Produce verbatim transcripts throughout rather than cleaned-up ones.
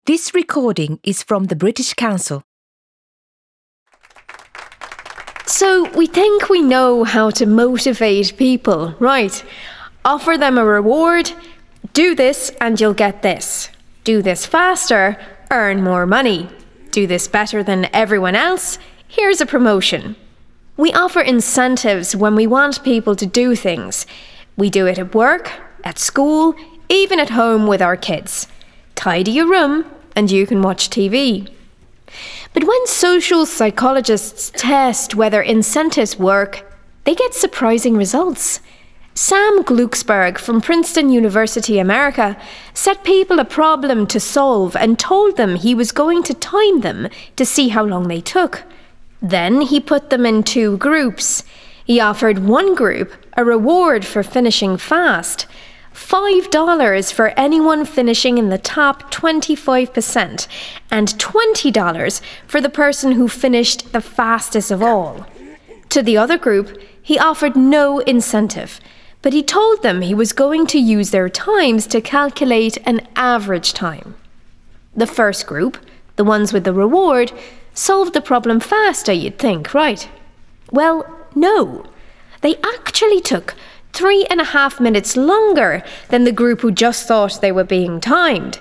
This recording is from the British Council. So we think we know how to motivate people, right? Offer them a reward, do this and you'll get this. Do this faster, earn more money. Do this better than everyone else, here's a promotion. We offer incentives when we want people to do things. We do it at work, at school, even at home with our kids. Tidy your room and you can watch T V. But when social psychologists test whether incentives work, they get surprising results. Sam Glucksberg from Princeton University, America, set people a problem to solve and told them he was going to time them to see how long they took. Then he put them in two groups. He offered one group a reward for finishing fast, five dollars for anyone finishing in the top twenty-five percent, and twenty dollars for the person who finished the fastest of all. To the other group, he offered no incentive, but he told them he was going to use their times to calculate an average time. The first group, the ones with the reward, solved the problem faster, you'd think, right? Well, no. They actually took three and a half minutes longer than the group who just thought they were being timed.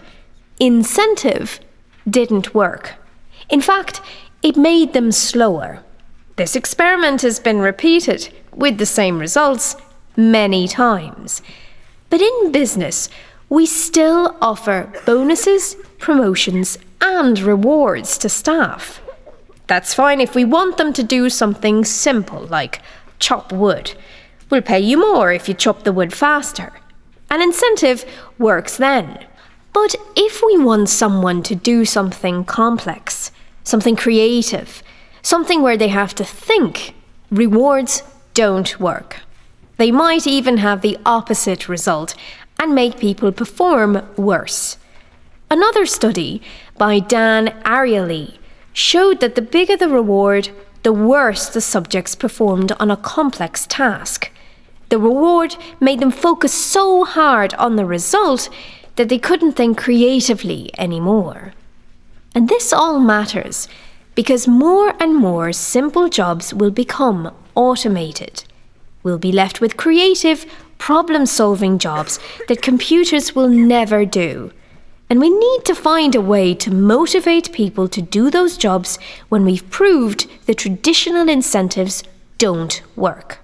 Incentive didn't work. In fact, it made them slower. This experiment has been repeated with the same results many times. But in business, we still offer bonuses, promotions, and rewards to staff. That's fine if we want them to do something simple like chop wood. We'll pay you more if you chop the wood faster. An incentive works then. But if we want someone to do something complex, something creative, something where they have to think, rewards don't work. They might even have the opposite result and make people perform worse. Another study by Dan Ariely showed that the bigger the reward, the worse the subjects performed on a complex task. The reward made them focus so hard on the result that they couldn't think creatively anymore. And this all matters because more and more simple jobs will become automated. We'll be left with creative, problem-solving jobs that computers will never do. And we need to find a way to motivate people to do those jobs when we've proved the traditional incentives don't work.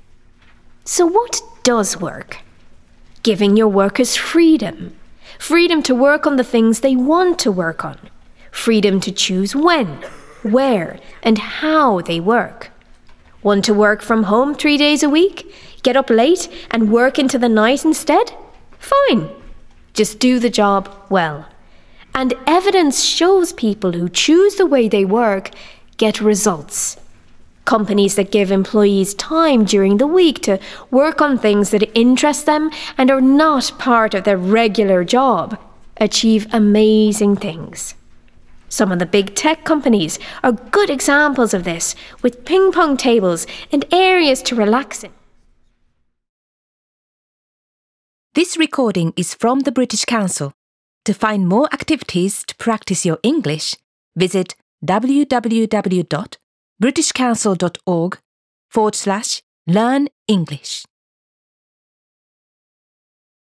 So what does work? Giving your workers freedom. Freedom to work on the things they want to work on. Freedom to choose when, where, and how they work. Want to work from home three days a week? Get up late and work into the night instead? Fine. Just do the job well. And evidence shows people who choose the way they work get results. Companies that give employees time during the week to work on things that interest them and are not part of their regular job achieve amazing things. Some of the big tech companies are good examples of this, with ping pong tables and areas to relax in. This recording is from the British Council. To find more activities to practice your English, visit w w w dot british council dot org forward slash learn English.